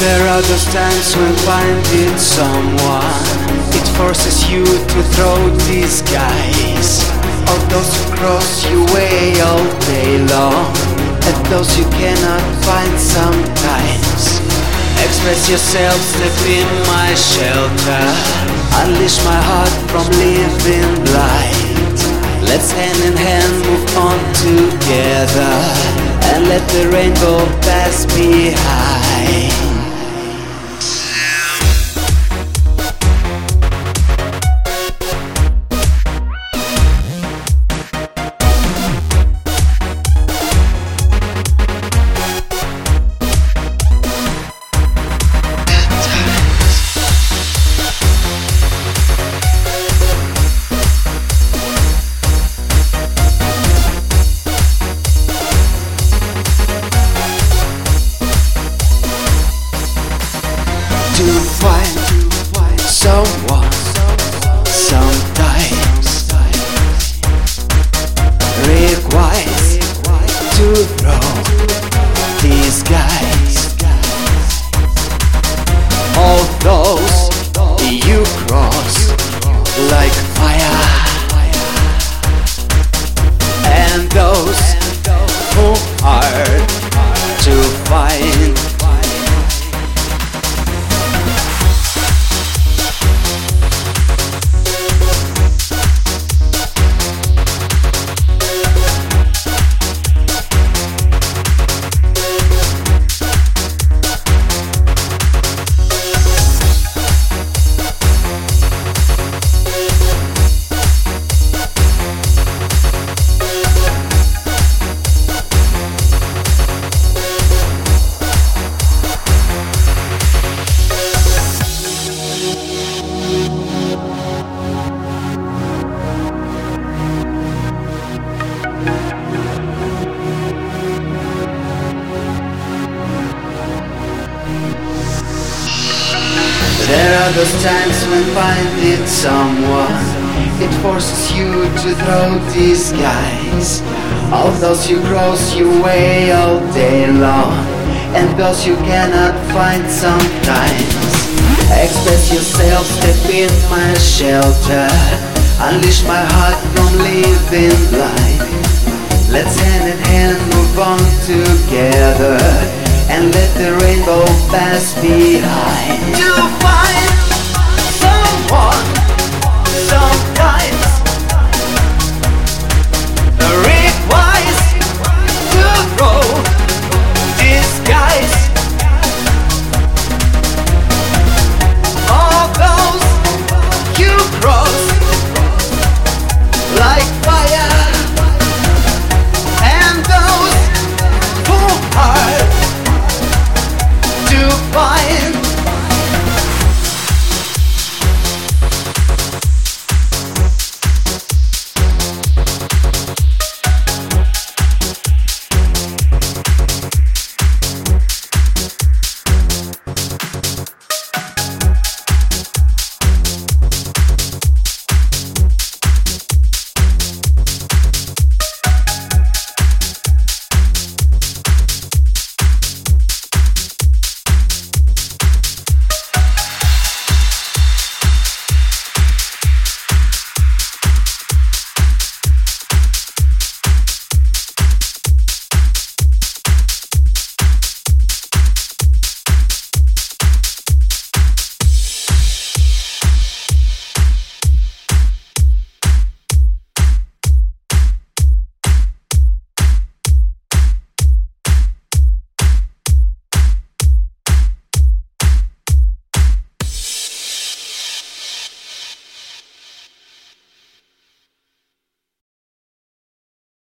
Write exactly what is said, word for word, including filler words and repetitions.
There are those times when finding someone, it forces you to throw disguise. Of those who cross your way all day long, and those you cannot find sometimes. Express yourself, step in my shelter, unleash my heart from living blind. Let's hand in hand move on together, and let the rainbow pass behind. To find someone sometimes requires to throw disguise. All those you cross like fire, and those who are to find. There are those times when finding someone, it forces you to throw disguise. All those you cross your way all day long, and those you cannot find sometimes. Express yourself, step in my shelter, unleash my heart from living blind. Let's hand in hand move on together, and let the rainbow pass behind. To find someone sometimes requires to throw disguise. All those you cross like fire, and those who are to find.